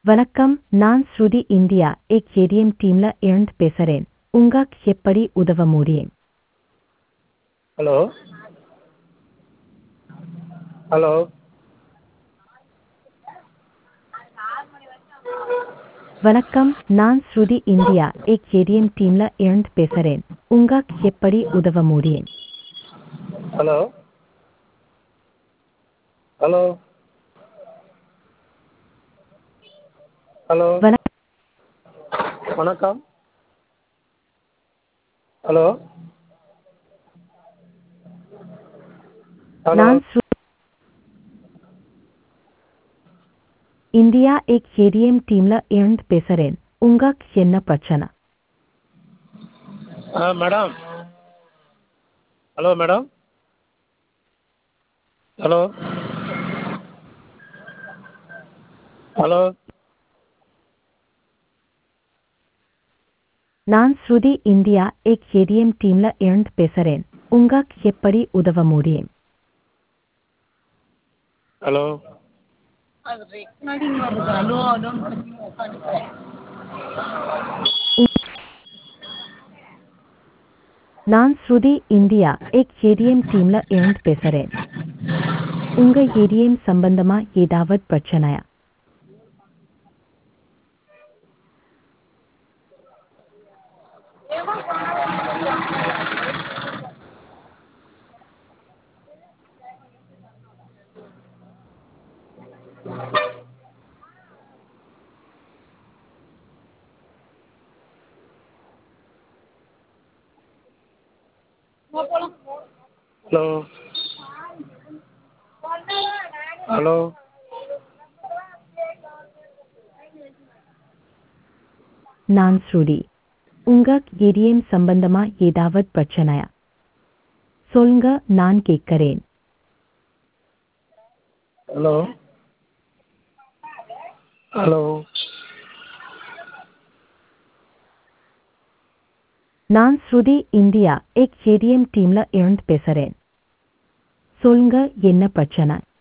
வணக்கம், நான் Shruti India ATM டீம்ல இருந்து பேசுறேன். உங்களுக்கு எப்படி உதவ முடியும்? ஹலோ ஹலோ வணக்கம், நான் ஸ்ருதி இந்தியா ஏடிஎம் டீம்ல இருந்து பேசுறேன். உங்களுக்கு எப்படி உதவ முடியும்? ஹலோ ஹலோ ஹலோ வணக்கம், வணக்கம் ஹலோ ஹலோ நான் இந்தியா ஏடிஎம் டீம்ல இருந்து பேசுறேன். உங்களுக்கு என்ன பிரச்சனை? Madam hello madam hello hello நான் ஸ்ருதி இந்தியா ஏடிஎம் டீம்ல இருந்து பேசுறேன். உங்களுக்கு எப்படி உதவ முடியும்? ஹலோ நான் ஸ்ருதி இந்தியா ஏடிஎம் டீம்ல இருந்து பேசுறேன். உங்க ஏடிஎம் சம்பந்தமா ஏதாவது பிரச்சனையா? ஹலோ ஹலோ நான் ஸ்ருதி. உங்க ஏடிஎம் சம்பந்தமா ஏதாவது பிரச்சனையா? சொல்லுங்க, நான் கேட்கிறேன். ஹலோ ஹலோ நான் ஸ்ருதி இந்தியா ஏடிஎம் டீம்ல இருந்து பேசுறேன். சொல்லுங்க, என்ன பிரச்சனை?